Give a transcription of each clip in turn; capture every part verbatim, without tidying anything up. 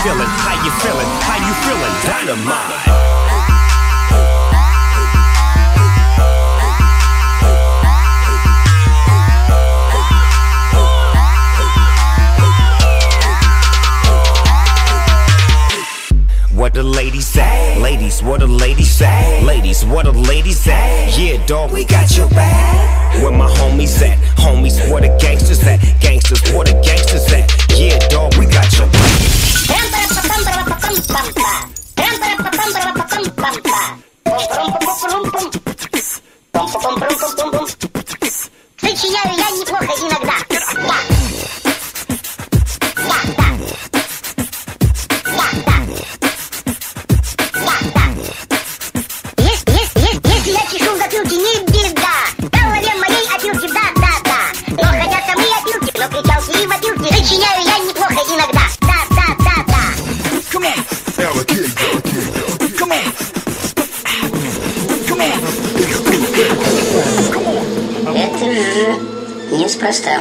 feeling? How you feeling? How you feeling? Dynamite. What the ladies at? Ladies, what the ladies at? Ladies, what the ladies at? Yeah, dog, we got your back. Where my homies at? Homies, where the gangsters at? Gangsters, where the gangsters at? Yeah, dog, we got your back. Сочиняю я неплохо иногда. Сочиняю я неплохо иногда. Да, да, да, да. Come on. Come on. Come on. Come on. Это же неспроста.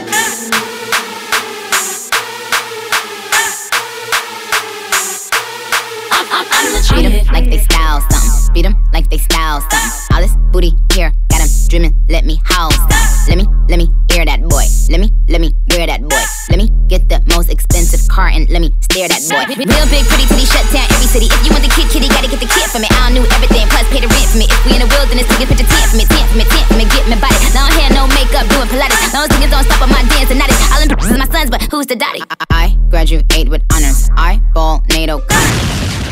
Treat them like they style something. Beat them like they style something. All this booty here, got them dreaming, let me house something. Let me, let me hear that boy. Let me, let me wear that boy. Let me get the most expensive car and let me stare that boy. Real big pretty titty shut down every city. If you want the kid kitty, gotta get the kid for me. I don't know everything, plus pay the rent for me. If we in the wilderness, niggas put the tent for me, tent for me, tent for me, get me body. Long hair, no makeup, doing Pilates. Those niggas don't stop on my dance and not it. All them is my sons, but who's the daddy? I, I graduate with honors. I ball NATO Connor.